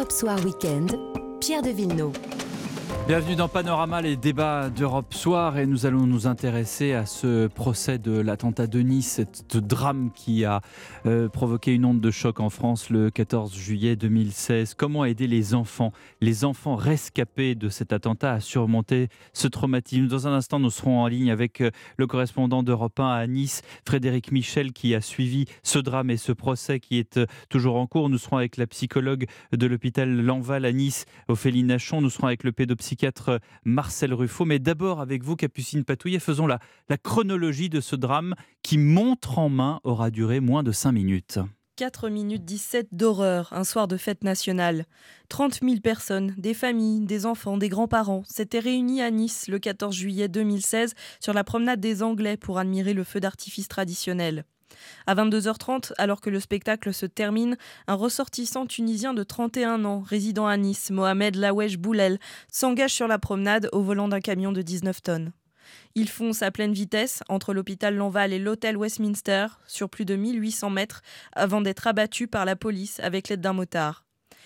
Europe Soir Weekend, Pierre de Villeneuve. Bienvenue dans Panorama, les débats d'Europe Soir, et nous allons nous intéresser à ce procès de l'attentat de Nice, ce drame qui a provoqué une onde de choc en France le 14 juillet 2016. Comment aider les enfants rescapés de cet attentat à surmonter ce traumatisme? Dans un instant, nous serons en ligne avec le correspondant d'Europe 1 à Nice, Frédéric Michel, qui a suivi ce drame et ce procès qui est toujours en cours. Nous serons avec la psychologue de l'hôpital Lanval à Nice, Ophélie Nachon. Nous serons avec le pédopsychiatre Marcel Ruffo. Mais d'abord avec vous, Capucine Patouillet, faisons la chronologie de ce drame qui, montre en main, aura duré moins de 5 minutes. 4 minutes 17 d'horreur, un soir de fête nationale. 30 000 personnes, des familles, des enfants, des grands-parents, s'étaient réunis à Nice le 14 juillet 2016 sur la promenade des Anglais pour admirer le feu d'artifice traditionnel. À 22h30, alors que le spectacle se termine, un ressortissant tunisien de 31 ans, résidant à Nice, Mohamed Lawesh Boulel, s'engage sur la promenade au volant d'un camion de 19 tonnes. Il fonce à pleine vitesse entre l'hôpital Lanval et l'hôtel Westminster, sur plus de 1800 mètres, avant d'être abattu par la police avec l'aide d'un motard.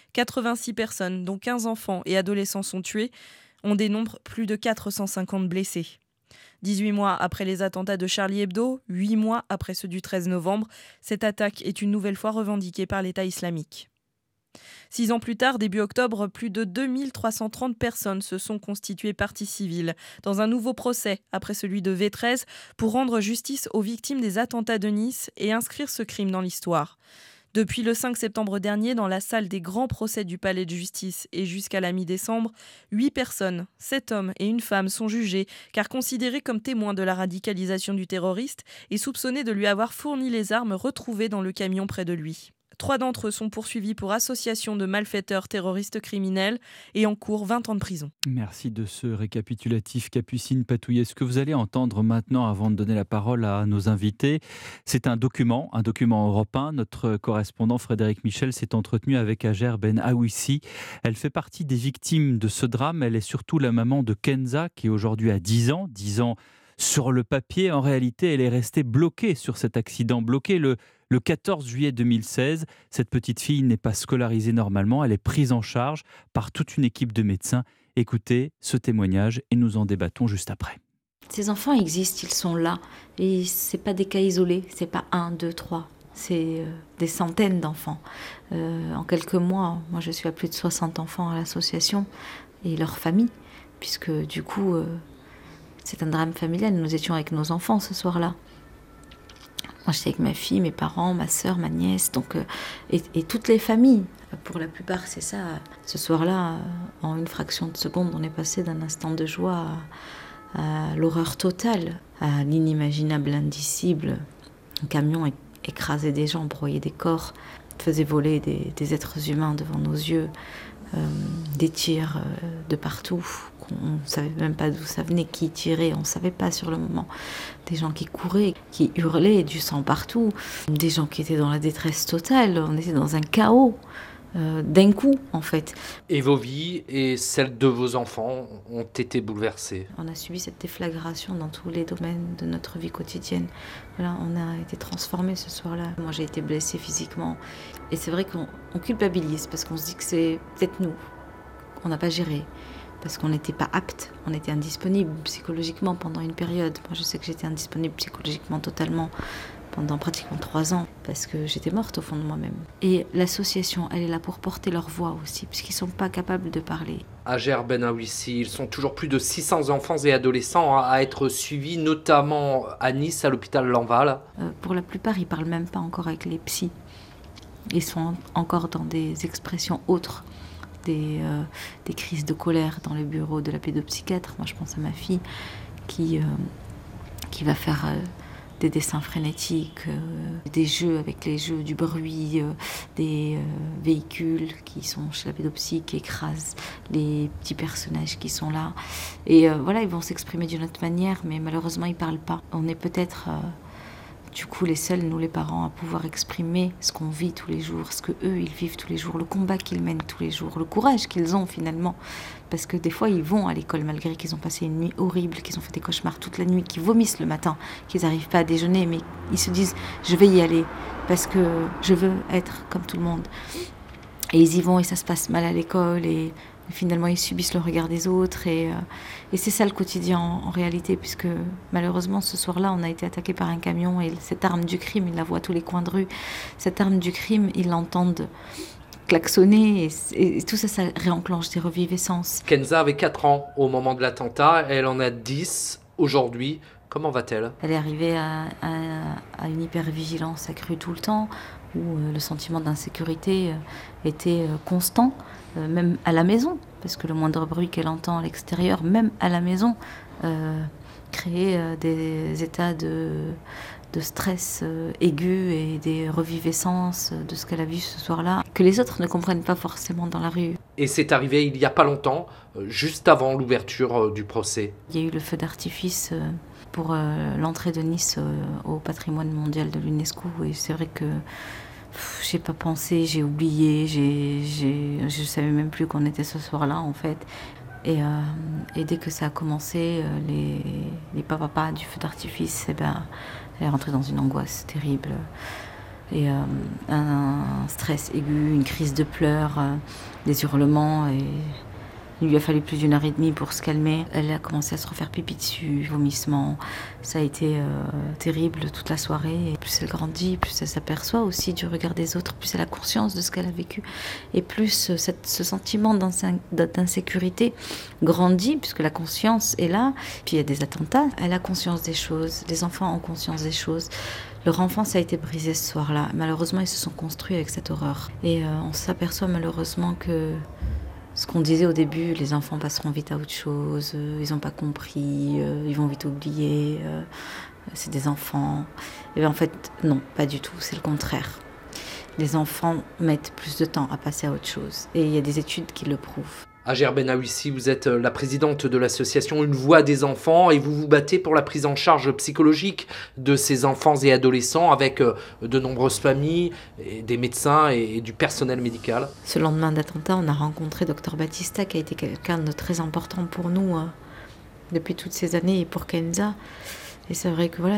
86 personnes, dont 15 enfants et adolescents, sont tués. On dénombre plus de 450 blessés. 18 mois après les attentats de Charlie Hebdo, 8 mois après ceux du 13 novembre, cette attaque est une nouvelle fois revendiquée par l'État islamique. 6 ans plus tard, début octobre, plus de 2330 personnes se sont constituées partie civile dans un nouveau procès, après celui de V13, pour rendre justice aux victimes des attentats de Nice et inscrire ce crime dans l'histoire. Depuis le 5 septembre dernier, dans la salle des grands procès du palais de justice et jusqu'à la mi-décembre, 8 personnes, 7 hommes et une femme sont jugés car considérés comme témoins de la radicalisation du terroriste et soupçonnés de lui avoir fourni les armes retrouvées dans le camion près de lui. 3 d'entre eux sont poursuivis pour association de malfaiteurs terroristes criminels et encourent 20 ans de prison. Merci de ce récapitulatif, Capucine Patouillet. Ce que vous allez entendre maintenant, avant de donner la parole à nos invités, c'est un document européen. Notre correspondant Frédéric Michel s'est entretenu avec Hajer Ben Awissi. Elle fait partie des victimes de ce drame. Elle est surtout la maman de Kenza, qui aujourd'hui a 10 ans. 10 ans sur le papier. En réalité, elle est restée bloquée sur cet accident, bloquée le 14 juillet 2016. Cette petite fille n'est pas scolarisée normalement. Elle est prise en charge par toute une équipe de médecins. Écoutez ce témoignage et nous en débattons juste après. Ces enfants existent, ils sont là. Et ce n'est pas des cas isolés, ce n'est pas 1, 2, 3. C'est des centaines d'enfants. En quelques mois, moi je suis à plus de 60 enfants à l'association et leurs familles, puisque du coup, c'est un drame familial. Nous étions avec nos enfants ce soir-là. Moi, j'étais avec ma fille, mes parents, ma sœur, ma nièce, et toutes les familles. Pour la plupart, c'est ça. Ce soir-là, en une fraction de seconde, on est passé d'un instant de joie à l'horreur totale, à l'inimaginable, l'indicible. Un camion écrasait des gens, broyait des corps, faisait voler des êtres humains devant nos yeux, des tirs de partout. On ne savait même pas d'où ça venait, qui tirait, on ne savait pas sur le moment. Des gens qui couraient, qui hurlaient, du sang partout. Des gens qui étaient dans la détresse totale, on était dans un chaos, d'un coup en fait. Et vos vies et celles de vos enfants ont été bouleversées. On a subi cette déflagration dans tous les domaines de notre vie quotidienne. Voilà, on a été transformés ce soir-là. Moi j'ai été blessée physiquement. Et c'est vrai qu'on culpabilise parce qu'on se dit que c'est peut-être nous. On n'a pas géré. Parce qu'on n'était pas apte, on était indisponible psychologiquement pendant une période. Moi, je sais que j'étais indisponible psychologiquement totalement pendant pratiquement 3 ans, parce que j'étais morte au fond de moi-même. Et l'association, elle est là pour porter leur voix aussi, puisqu'ils ne sont pas capables de parler. Hajer Ben Awissi, ils sont toujours plus de 600 enfants et adolescents à être suivis, notamment à Nice, à l'hôpital Lanval. Pour la plupart, ils ne parlent même pas encore avec les psys. Ils sont encore dans des expressions autres. Des crises de colère dans le bureau de la pédopsychiatre. Moi, je pense à ma fille qui va faire des dessins frénétiques, des jeux avec les jeux du bruit, des véhicules qui sont chez la pédopsie, qui écrasent les petits personnages qui sont là. Et voilà, ils vont s'exprimer d'une autre manière, mais malheureusement, ils ne parlent pas. On est peut-être... du coup, les seuls, nous les parents, à pouvoir exprimer ce qu'on vit tous les jours, ce que eux ils vivent tous les jours, le combat qu'ils mènent tous les jours, le courage qu'ils ont finalement. Parce que des fois, ils vont à l'école malgré qu'ils ont passé une nuit horrible, qu'ils ont fait des cauchemars toute la nuit, qu'ils vomissent le matin, qu'ils n'arrivent pas à déjeuner, mais ils se disent « je vais y aller parce que je veux être comme tout le monde ». Et ils y vont et ça se passe mal à l'école et finalement ils subissent le regard des autres et c'est ça le quotidien en réalité, puisque malheureusement ce soir-là on a été attaqué par un camion et cette arme du crime, ils la voient à tous les coins de rue, cette arme du crime, ils l'entendent klaxonner et tout ça, ça réenclenche des reviviscences. Kenza avait 4 ans au moment de l'attentat, elle en a 10 aujourd'hui. Comment va-t-elle ? Elle est arrivée à une hypervigilance accrue tout le temps, où le sentiment d'insécurité était constant, même à la maison, parce que le moindre bruit qu'elle entend à l'extérieur, même à la maison, créait des états de stress aigu et des reviviscences de ce qu'elle a vu ce soir-là, que les autres ne comprennent pas forcément dans la rue. Et c'est arrivé il n'y a pas longtemps, juste avant l'ouverture du procès. Il y a eu le feu d'artifice pour l'entrée de Nice au patrimoine mondial de l'UNESCO, et c'est vrai que j'ai pas pensé, j'ai oublié, je savais même plus qu'on était ce soir-là en fait. Et dès que ça a commencé, les papas du feu d'artifice, elle est rentrée dans une angoisse terrible. Et un stress aigu, une crise de pleurs, des hurlements. Et il lui a fallu plus d'1 heure et demie pour se calmer. Elle a commencé à se refaire pipi dessus, vomissements. Ça a été terrible toute la soirée. Et plus elle grandit, plus elle s'aperçoit aussi du regard des autres, plus elle a conscience de ce qu'elle a vécu. Et plus ce sentiment d'insécurité grandit, puisque la conscience est là. Puis il y a des attentats. Elle a conscience des choses. Les enfants ont conscience des choses. Leur enfance a été brisée ce soir-là. Malheureusement, ils se sont construits avec cette horreur. Et on s'aperçoit malheureusement que ce qu'on disait au début, les enfants passeront vite à autre chose, ils n'ont pas compris, ils vont vite oublier, c'est des enfants. Et en fait, non, pas du tout, c'est le contraire. Les enfants mettent plus de temps à passer à autre chose. Et il y a des études qui le prouvent. Hajer Benaoussi, vous êtes la présidente de l'association Une Voix des enfants et vous vous battez pour la prise en charge psychologique de ces enfants et adolescents avec de nombreuses familles, et des médecins et du personnel médical. Ce lendemain d'attentat, on a rencontré Dr Batista qui a été quelqu'un de très important pour nous depuis toutes ces années et pour Kenza. Et c'est vrai que voilà,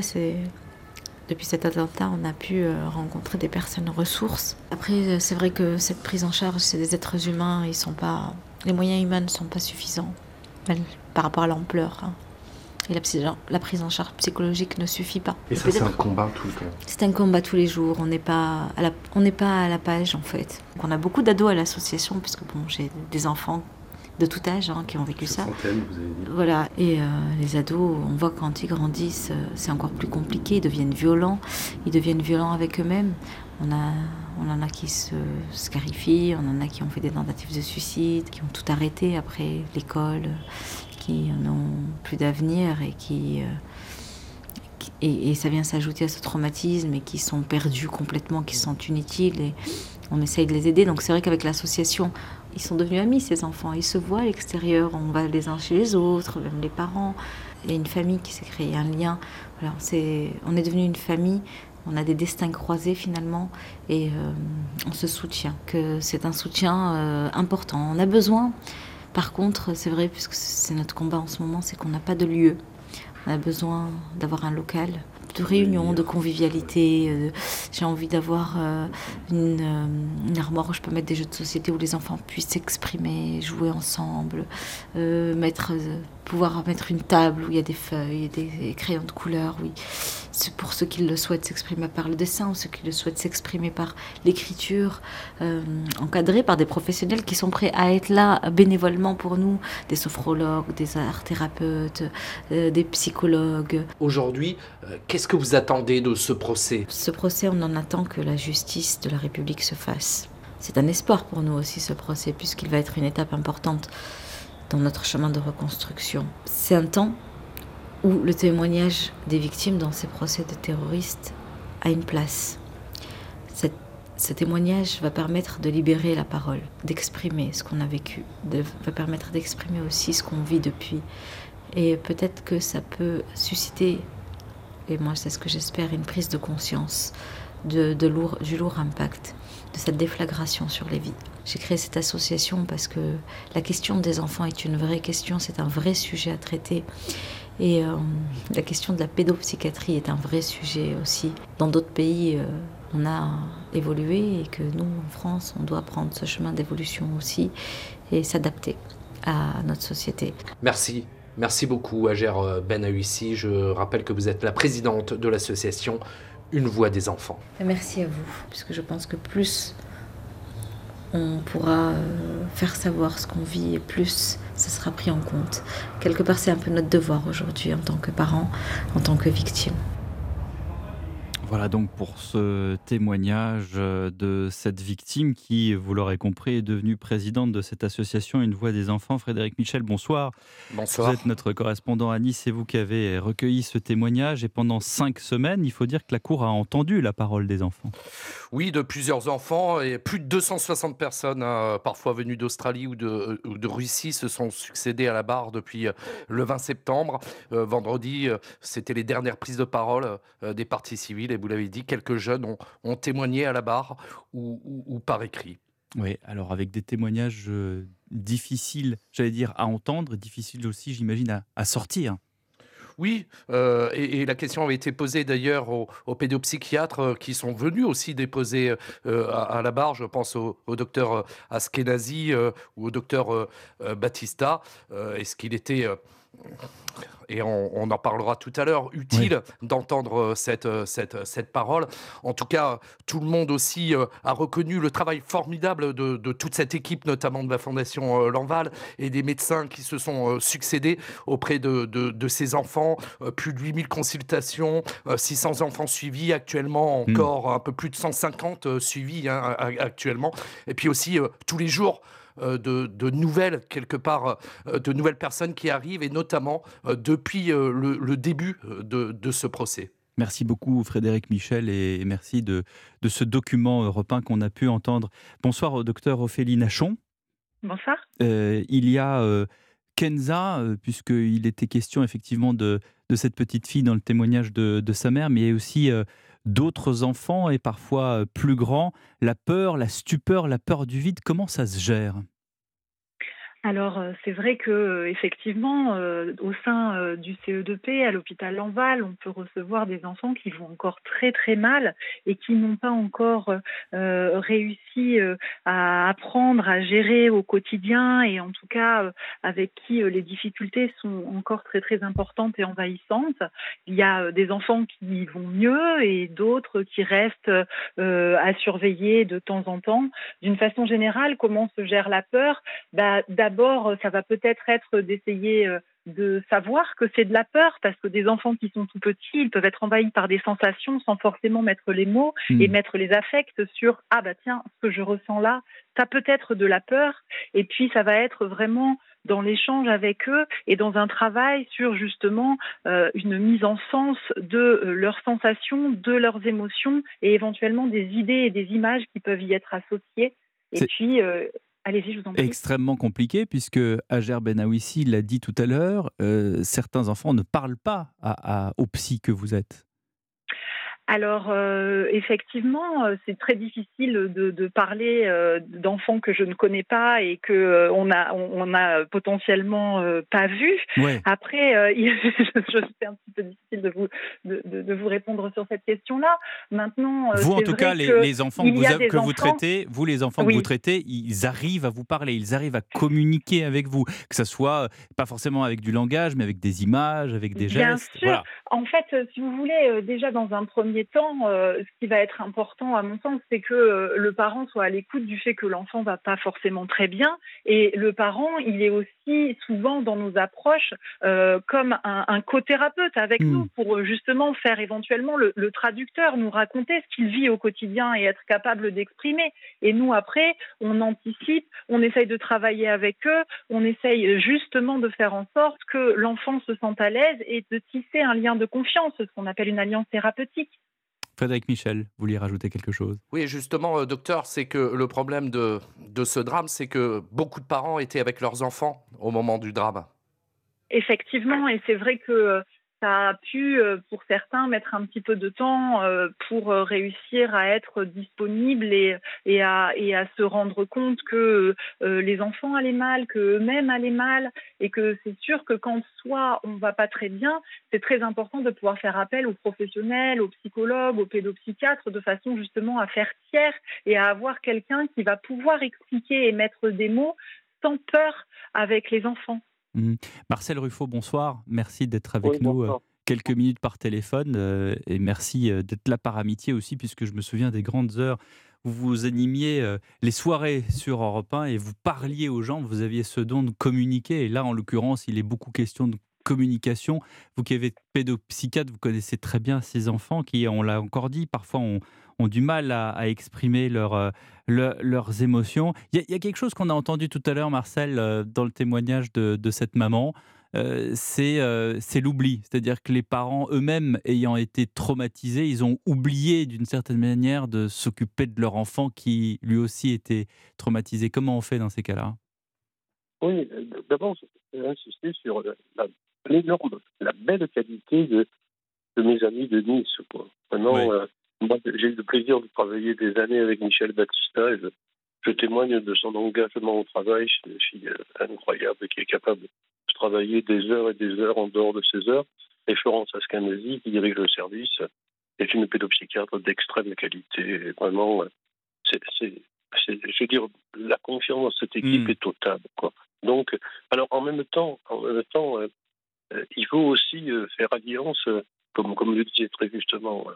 depuis cet attentat, on a pu rencontrer des personnes ressources. Après, c'est vrai que cette prise en charge, c'est des êtres humains, les moyens humains ne sont pas suffisants par rapport à l'ampleur. Et la prise en charge psychologique ne suffit pas. Et ça, c'est un combat tout le temps. C'est un combat tous les jours. On n'est pas à la page, en fait. Donc, on a beaucoup d'ados à l'association, puisque j'ai des enfants de tout âge qui ont vécu ça. Centaines, vous avez dit. Voilà. Et les ados, on voit quand ils grandissent, c'est encore plus compliqué. Ils deviennent violents. Ils deviennent violents avec eux-mêmes. On en a qui se scarifient, on en a qui ont fait des tentatives de suicide, qui ont tout arrêté après l'école, qui n'ont plus d'avenir et ça vient s'ajouter à ce traumatisme et qui sont perdus complètement, qui se sentent inutiles et on essaye de les aider. Donc c'est vrai qu'avec l'association, ils sont devenus amis ces enfants, ils se voient à l'extérieur, on va les uns chez les autres, même les parents. Il y a une famille qui s'est créée, un lien. Voilà, on est devenu une famille. On a des destins croisés finalement et on se soutient, que c'est un soutien important. On a besoin, par contre, c'est vrai, puisque c'est notre combat en ce moment, c'est qu'on n'a pas de lieu. On a besoin d'avoir un local, de réunion, de convivialité. J'ai envie d'avoir une armoire où je peux mettre des jeux de société où les enfants puissent s'exprimer, jouer ensemble, pouvoir mettre une table où il y a des feuilles, des crayons de couleur, oui. C'est pour ceux qui le souhaitent s'exprimer par le dessin ou ceux qui le souhaitent s'exprimer par l'écriture, encadrés par des professionnels qui sont prêts à être là bénévolement pour nous, des sophrologues, des art-thérapeutes, des psychologues. Aujourd'hui, qu'est-ce que vous attendez de ce procès ? Ce procès, on en attend que la justice de la République se fasse. C'est un espoir pour nous aussi, ce procès, puisqu'il va être une étape importante dans notre chemin de reconstruction. C'est un temps où le témoignage des victimes dans ces procès de terroristes a une place. Ce témoignage va permettre de libérer la parole, d'exprimer ce qu'on a vécu, va permettre d'exprimer aussi ce qu'on vit depuis. Et peut-être que ça peut susciter, et moi c'est ce que j'espère, une prise de conscience du lourd impact de cette déflagration sur les vies. J'ai créé cette association parce que la question des enfants est une vraie question, c'est un vrai sujet à traiter. Et la question de la pédopsychiatrie est un vrai sujet aussi. Dans d'autres pays, on a évolué et que nous, en France, on doit prendre ce chemin d'évolution aussi et s'adapter à notre société. Merci. Merci beaucoup, Agère Benaoussi. Je rappelle que vous êtes la présidente de l'association Une Voix des enfants. Merci à vous, puisque je pense que plus on pourra faire savoir ce qu'on vit et plus ça sera pris en compte. Quelque part, c'est un peu notre devoir aujourd'hui en tant que parents, en tant que victimes. Voilà donc pour ce témoignage de cette victime qui, vous l'aurez compris, est devenue présidente de cette association Une Voix des enfants. Frédéric Michel, bonsoir. Bonsoir. Vous êtes notre correspondant à Nice, c'est vous qui avez recueilli ce témoignage et pendant 5 semaines, il faut dire que la Cour a entendu la parole des enfants. Oui, de plusieurs enfants et plus de 260 personnes, parfois venues d'Australie ou de Russie, se sont succédées à la barre depuis le 20 septembre. Vendredi, c'était les dernières prises de parole des parties civiles. Et vous l'avez dit, quelques jeunes ont témoigné à la barre ou par écrit. Oui, alors avec des témoignages difficiles, j'allais dire, à entendre, difficiles aussi, j'imagine, à sortir. Oui, et la question avait été posée d'ailleurs aux pédopsychiatres qui sont venus aussi déposer à la barre. Je pense au docteur Askenazi ou au docteur Battista. Est-ce qu'il était... et on en parlera tout à l'heure, utile d'entendre cette parole. En tout cas, tout le monde aussi a reconnu le travail formidable de toute cette équipe, notamment de la Fondation Lanval et des médecins qui se sont succédés auprès de ces enfants. Plus de 8000 consultations, 600 enfants suivis, actuellement encore un peu plus de 150 suivis actuellement. Et puis aussi, tous les jours, de nouvelles, quelque part, de nouvelles personnes qui arrivent, et notamment depuis le début de ce procès. Merci beaucoup Frédéric Michel et merci de ce document européen qu'on a pu entendre. Bonsoir au docteur Ophélie Nachon. Bonsoir. Il y a Kenza, puisqu'il était question effectivement de cette petite fille dans le témoignage de sa mère, mais il y a aussi d'autres enfants et parfois plus grands. La peur, la stupeur, la peur du vide, comment ça se gère ? Alors, c'est vrai que effectivement, au sein du CE2P, à l'hôpital Lanval, on peut recevoir des enfants qui vont encore très très mal et qui n'ont pas encore réussi à apprendre à gérer au quotidien, et en tout cas avec qui les difficultés sont encore très très importantes et envahissantes. Il y a des enfants qui vont mieux et d'autres qui restent à surveiller de temps en temps. D'une façon générale, comment se gère la peur ? D'abord, ça va peut-être être d'essayer de savoir que c'est de la peur, parce que des enfants qui sont tout petits, ils peuvent être envahis par des sensations sans forcément mettre les mots et mettre les affects sur « Ah bah tiens, ce que je ressens là, ça peut être de la peur ». Et puis ça va être vraiment dans l'échange avec eux et dans un travail sur justement une mise en sens de leurs sensations, de leurs émotions et éventuellement des idées et des images qui peuvent y être associées. Et puis... allez-y, je vous en prie. Extrêmement compliqué, puisque Agère Benaoussi l'a dit tout à l'heure, certains enfants ne parlent pas au psy que vous êtes. Alors, effectivement, c'est très difficile de parler d'enfants que je ne connais pas et que on a potentiellement pas vus. Ouais. Après, c'est un petit peu difficile de vous répondre sur cette question-là. Maintenant, vous, en c'est tout vrai cas, les enfants que vous traitez, que vous traitez, ils arrivent à vous parler, ils arrivent à communiquer avec vous, que ça soit pas forcément avec du langage, mais avec des images, avec des gestes. Bien sûr. Voilà. En fait, si vous voulez, déjà dans un premier temps, ce qui va être important à mon sens, c'est que le parent soit à l'écoute du fait que l'enfant va pas forcément très bien, et le parent, il est aussi souvent dans nos approches comme un co-thérapeute avec nous, pour justement faire éventuellement le traducteur, nous raconter ce qu'il vit au quotidien et être capable d'exprimer. Et nous, après, on anticipe, on essaye de travailler avec eux, on essaye justement de faire en sorte que l'enfant se sente à l'aise et de tisser un lien de confiance, ce qu'on appelle une alliance thérapeutique. Frédéric Michel, vous vouliez rajouter quelque chose ? Oui, justement, docteur, c'est que le problème de ce drame, c'est que beaucoup de parents étaient avec leurs enfants au moment du drame. Effectivement, et c'est vrai que ça a pu, pour certains, mettre un petit peu de temps pour réussir à être disponible et à se rendre compte que les enfants allaient mal, qu'eux-mêmes allaient mal, et que c'est sûr que quand soit on ne va pas très bien, c'est très important de pouvoir faire appel aux professionnels, aux psychologues, aux pédopsychiatres, de façon justement à faire tiers et à avoir quelqu'un qui va pouvoir expliquer et mettre des mots sans peur avec les enfants. Marcel Ruffo, bonsoir. Merci d'être avec Oui, nous bonsoir. quelques minutes par téléphone et merci d'être là par amitié aussi, puisque je me souviens des grandes heures où vous animiez les soirées sur Europe 1 et vous parliez aux gens, vous aviez ce don de communiquer. Et là, en l'occurrence, il est beaucoup question de communication. Vous qui avez pédopsychiatre, vous connaissez très bien ces enfants qui, on l'a encore dit, parfois ont du mal à exprimer leurs émotions. Il y a quelque chose qu'on a entendu tout à l'heure, Marcel, dans le témoignage de cette maman. C'est l'oubli. C'est-à-dire que les parents eux-mêmes ayant été traumatisés, ils ont oublié d'une certaine manière de s'occuper de leur enfant qui lui aussi était traumatisé. Comment on fait dans ces cas-là? Oui, d'abord, je vais insister sur l'énorme, la belle qualité de mes amis de Nice, quoi. Vraiment, Oui. moi, j'ai eu le plaisir de travailler des années avec Michel Battista et je témoigne de son engagement au travail. C'est une fille incroyable qui est capable de travailler des heures et des heures en dehors de ses heures. Et Florence Ascanasi, qui dirige le service, est une pédopsychiatre d'extrême qualité. Et vraiment, je veux dire, la confiance dans cette équipe est totale, quoi. Donc, alors en même temps, il faut aussi faire alliance, comme le disait très justement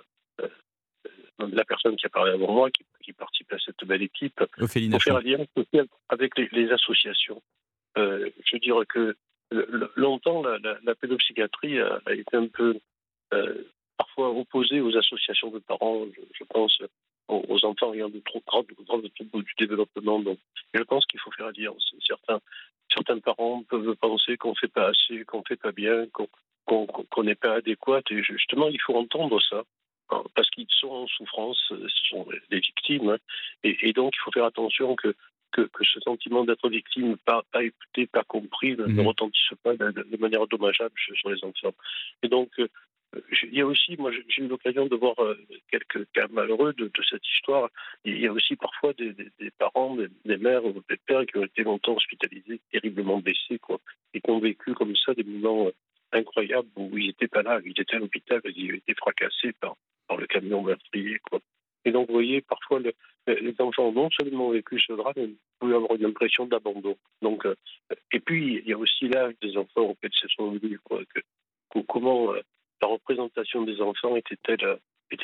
la personne qui a parlé avant moi, qui participe à cette belle équipe. Ophélie Il faut faire Nachon. alliance aussi avec les associations. Je veux dire que longtemps, la pédopsychiatrie a été un peu parfois opposée aux associations de parents. Je pense aux enfants ayant de trop graves troubles du développement. Donc, je pense qu'il faut faire alliance. Certains parents peuvent penser qu'on ne fait pas assez, qu'on ne fait pas bien, qu'on n'est pas adéquat. Et justement, il faut entendre ça. Hein, parce qu'ils sont en souffrance, ce sont des victimes. Hein, et donc, il faut faire attention que ce sentiment d'être victime, pas écouté, pas compris, ne retentisse pas de manière dommageable sur les enfants. Et donc, il y a aussi, moi j'ai eu l'occasion de voir quelques cas malheureux de cette histoire. Il y a aussi parfois des parents, des mères ou des pères qui ont été longtemps hospitalisés, terriblement blessés, quoi, et qui ont vécu comme ça des moments incroyables où ils n'étaient pas là, ils étaient à l'hôpital, ils ont été fracassés par le camion meurtrier, quoi. Et donc, vous voyez, parfois, les enfants ont non seulement vécu ce drame, mais peuvent avoir une impression d'abandon. Donc, et puis, il y a aussi l'âge des enfants auxquels se sont venus, quoi. Comment la représentation des enfants était-elle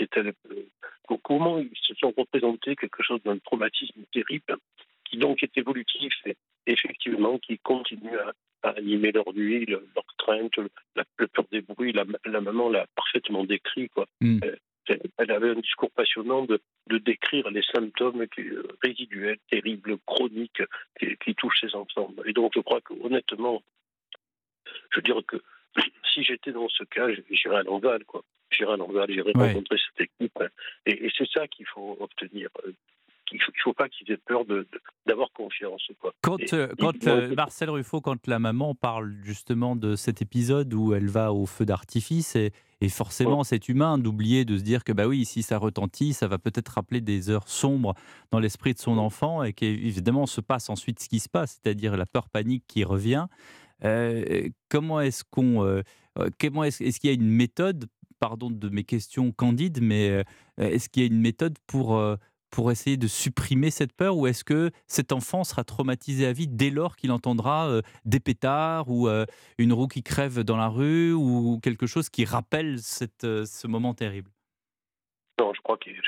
comment ils se sont représentés quelque chose d'un traumatisme terrible, qui donc est évolutif et effectivement qui continue à animer leur nuit, leur crainte, le peur des bruits. La maman l'a parfaitement décrit, quoi. Elle avait un discours passionnant de décrire les symptômes résiduels, terribles, chroniques qui touchent ces enfants. Et donc, je crois que honnêtement, je veux dire que si j'étais dans ce cas, j'irais à Lanval, quoi. J'irais rencontrer cette équipe. Et c'est ça qu'il faut obtenir. Il ne faut pas qu'ils aient peur d'avoir confiance, quoi. Marcel Ruffo, quand la maman parle justement de cet épisode où elle va au feu d'artifice, et forcément c'est humain d'oublier, de se dire que bah oui, si ça retentit, ça va peut-être rappeler des heures sombres dans l'esprit de son enfant, et qu'évidemment se passe ensuite ce qui se passe, c'est-à-dire la peur panique qui revient. Comment est-ce qu'il y a une méthode, pardon de mes questions candides, mais est-ce qu'il y a une méthode pour essayer de supprimer cette peur, ou est-ce que cet enfant sera traumatisé à vie dès lors qu'il entendra des pétards ou une roue qui crève dans la rue ou quelque chose qui rappelle ce moment terrible? Non, je crois qu'il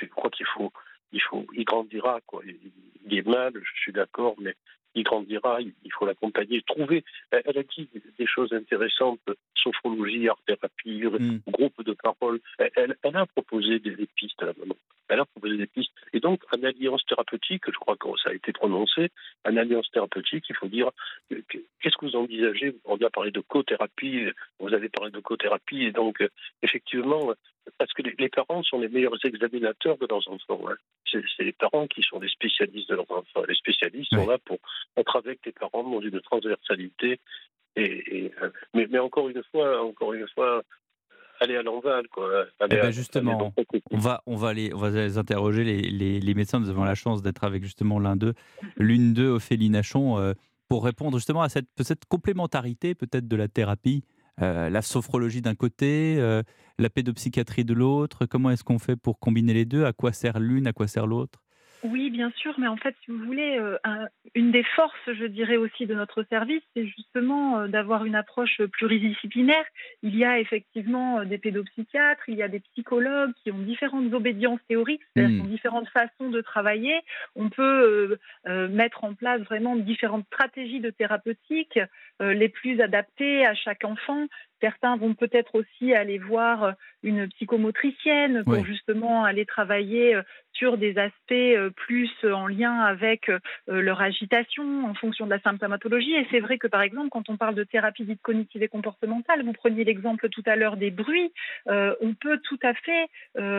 il grandira, quoi. Il est mal, je suis d'accord, mais il grandira, il faut l'accompagner, trouver. Elle a dit des choses intéressantes, sophrologie, art-thérapie, groupe de parole. Elle a proposé des pistes à la maman. Elle a proposé des pistes. Et donc, en alliance thérapeutique, je crois que ça a été prononcé, en alliance thérapeutique, il faut dire, qu'est-ce que vous envisagez? On a parlé de cothérapie, vous avez parlé de cothérapie, et donc, effectivement, parce que les parents sont les meilleurs examinateurs de leurs enfants. Hein. C'est les parents qui sont les spécialistes de leurs enfants. Les spécialistes sont là pour être avec les parents dans une transversalité. Mais encore une fois, aller à l'Enval, quoi. Justement, on va les interroger, les médecins. Nous avons la chance d'être avec justement l'une d'eux, Ophélie Nachon, pour répondre justement à cette complémentarité peut-être de la thérapie, la sophrologie d'un côté, la pédopsychiatrie de l'autre. Comment est-ce qu'on fait pour combiner les deux? À quoi sert l'une, à quoi sert l'autre? Oui, bien sûr, mais en fait, si vous voulez, une des forces, je dirais aussi, de notre service, c'est justement d'avoir une approche pluridisciplinaire. Il y a effectivement des pédopsychiatres, il y a des psychologues qui ont différentes obédiences théoriques, c'est-à-dire qui ont différentes façons de travailler. On peut mettre en place vraiment différentes stratégies de thérapeutique, les plus adaptées à chaque enfant. Certains vont peut-être aussi aller voir une psychomotricienne pour justement aller travailler sur des aspects plus en lien avec leur agitation en fonction de la symptomatologie. Et c'est vrai que par exemple, quand on parle de thérapie dite cognitive et comportementale, vous preniez l'exemple tout à l'heure des bruits, on peut tout à fait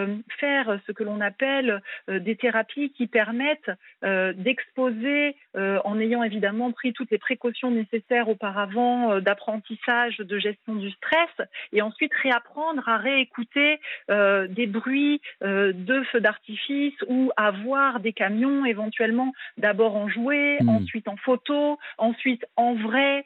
faire ce que l'on appelle des thérapies qui permettent d'exposer, en ayant évidemment pris toutes les précautions nécessaires auparavant d'apprentissage, de gestion du stress, et ensuite réapprendre à réécouter des bruits de feux d'artifice ou à voir des camions éventuellement d'abord en jouet, ensuite en photo, ensuite en vrai,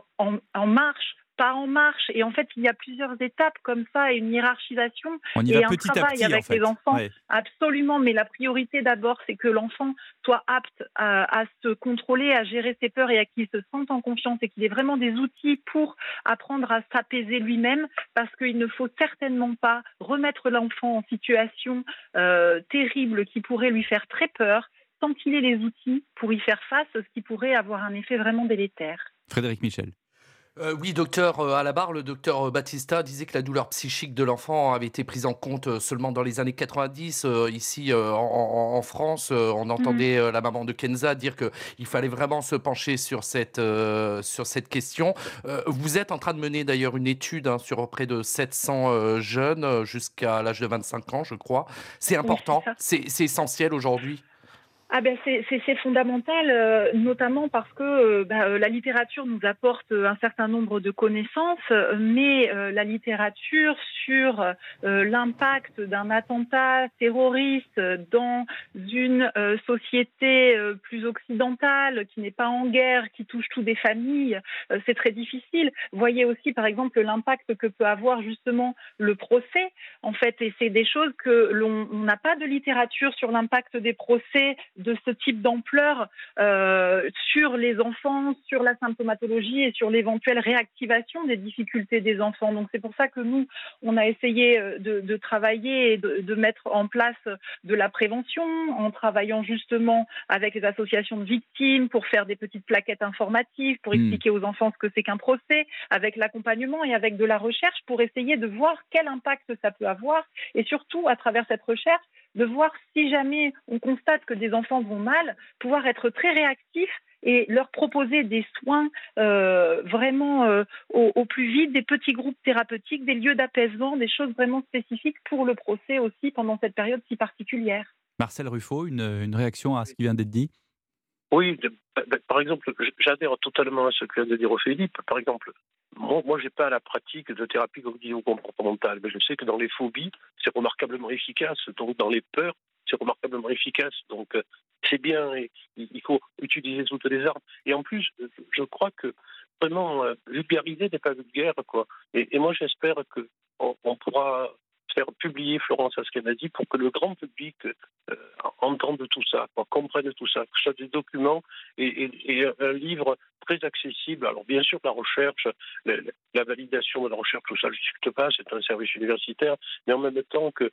en marche, pas en marche. Et en fait, il y a plusieurs étapes comme ça et une hiérarchisation et un travail avec les enfants. Absolument, mais la priorité d'abord, c'est que l'enfant soit apte à se contrôler, à gérer ses peurs et à qu'il se sente en confiance et qu'il ait vraiment des outils pour apprendre à s'apaiser lui-même, parce qu'il ne faut certainement pas remettre l'enfant en situation terrible qui pourrait lui faire très peur sans qu'il ait les outils pour y faire face, ce qui pourrait avoir un effet vraiment délétère. Frédéric Michel. Oui, docteur, à la barre, le docteur Battista disait que la douleur psychique de l'enfant avait été prise en compte seulement dans les années 90. Ici, en France, on entendait la maman de Kenza dire qu'il fallait vraiment se pencher sur cette question. Vous êtes en train de mener d'ailleurs une étude sur près de 700 jeunes jusqu'à l'âge de 25 ans, je crois. C'est important, c'est essentiel aujourd'hui. C'est fondamental, notamment parce que la littérature nous apporte un certain nombre de connaissances, mais la littérature sur l'impact d'un attentat terroriste dans une société plus occidentale, qui n'est pas en guerre, qui touche toutes des familles, c'est très difficile. Voyez aussi, par exemple, l'impact que peut avoir justement le procès, en fait, et c'est des choses que l'on n'a pas de littérature sur l'impact des procès de ce type d'ampleur sur les enfants, sur la symptomatologie et sur l'éventuelle réactivation des difficultés des enfants. Donc c'est pour ça que nous, on a essayé de travailler et de mettre en place de la prévention en travaillant justement avec les associations de victimes pour faire des petites plaquettes informatives, pour expliquer aux enfants ce que c'est qu'un procès, avec l'accompagnement et avec de la recherche pour essayer de voir quel impact ça peut avoir et surtout à travers cette recherche de voir si jamais on constate que des enfants vont mal, pouvoir être très réactif et leur proposer des soins vraiment au plus vite, des petits groupes thérapeutiques, des lieux d'apaisement, des choses vraiment spécifiques pour le procès aussi pendant cette période si particulière. Marcel Ruffo, une réaction à ce qui vient d'être dit? Oui, par exemple, j'adhère totalement à ce que vient de dire Ophélie. Par exemple, moi je n'ai pas la pratique de thérapie cognitivo-comportementale, mais je sais que dans les phobies, c'est remarquablement efficace. Donc dans les peurs, c'est remarquablement efficace. Donc c'est bien, et il faut utiliser toutes les armes. Et en plus, je crois que vraiment, vulgariser n'est pas vulgaire, quoi. Et moi j'espère qu'on pourra faire publier Florence Askenazzi pour que le grand public entende tout ça, comprenne tout ça, que ce soit des documents et un livre très accessible. Alors bien sûr, la recherche, la validation de la recherche, tout ça, je ne discute pas, c'est un service universitaire, mais en même temps que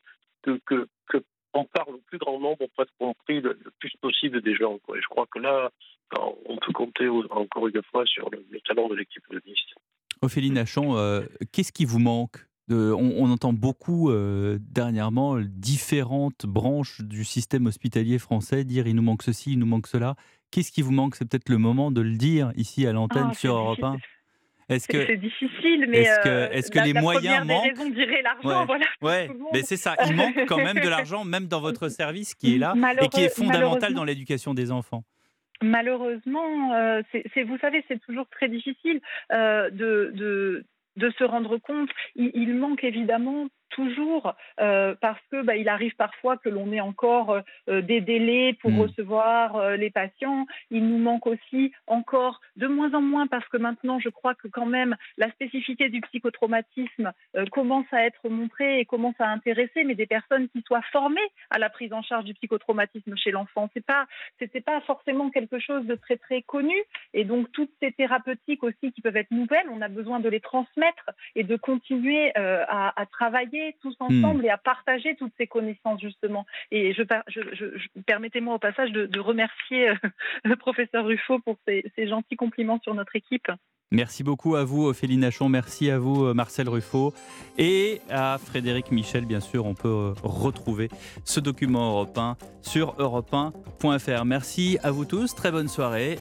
on parle au plus grand nombre pour être compris le plus possible des gens, quoi. Et je crois que là, on peut compter encore une fois sur le talent de l'équipe de Nice. Ophélie Nachon, qu'est-ce qui vous manque? On entend beaucoup dernièrement différentes branches du système hospitalier français dire il nous manque ceci, il nous manque cela. Qu'est-ce qui vous manque? C'est peut-être le moment de le dire ici à l'antenne sur Europe 1. C'est difficile, mais est-ce que les moyens manquent? On dirait l'argent, voilà. Ouais, mais c'est ça. Il manque quand même de l'argent, même dans votre service qui est là et qui est fondamental dans l'éducation des enfants. Malheureusement, vous savez, c'est toujours très difficile de se rendre compte. Il manque évidemment toujours parce que il arrive parfois que l'on ait encore des délais pour recevoir les patients. Il nous manque aussi encore de moins en moins parce que maintenant je crois que quand même la spécificité du psychotraumatisme commence à être montrée et commence à intéresser, mais des personnes qui soient formées à la prise en charge du psychotraumatisme chez l'enfant. C'était pas forcément quelque chose de très très connu, et donc toutes ces thérapeutiques aussi qui peuvent être nouvelles, on a besoin de les transmettre et de continuer à travailler tous ensemble et à partager toutes ces connaissances justement. Et permettez-moi au passage de remercier le professeur Ruffo pour ses gentils compliments sur notre équipe. Merci beaucoup à vous, Ophélie Nachon. Merci à vous, Marcel Ruffo. Et à Frédéric Michel, bien sûr, on peut retrouver ce document Europe 1 sur europe1.fr. Merci à vous tous. Très bonne soirée.